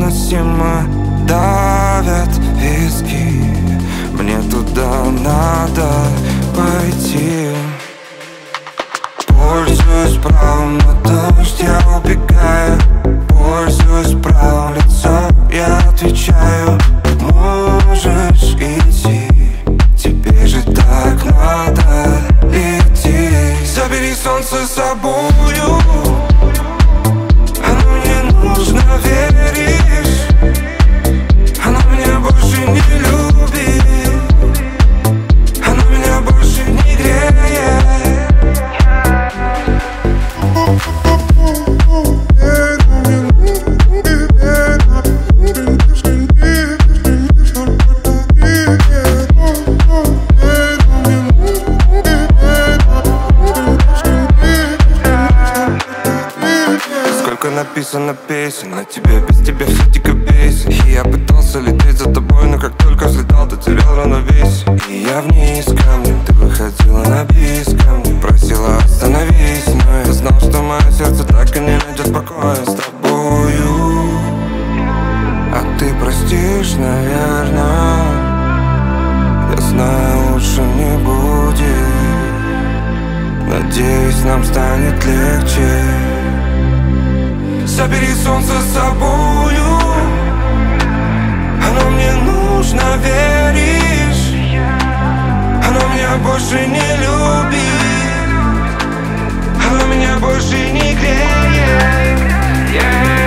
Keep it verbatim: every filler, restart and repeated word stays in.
невыносимо давят виски. Мне туда надо пойти. Пользуюсь правом на дождь, я убегаю. Пользуюсь правом лицо, я отвечаю. Можешь идти, тебе же так надо идти. Забери солнце с собою, оно мне нужно, веришь? Оно меня больше не любит, оно меня больше не греет. Сколько написано песен на тебе, без тебя все дико бесит. И я пытался лететь за тобой, но как только взлетал, ты терял равновесие. И я вниз камнем, ты выходила на бис ко мне, просила остановись, но я знал, что мое сердце так и не найдет покоя с тобою. А ты простишь, наверное, я знаю, лучше не будет. Надеюсь, нам станет легче. Забери солнце с собою, оно мне нужно, веришь? Оно меня больше не любит, оно меня больше не греет. Yeah.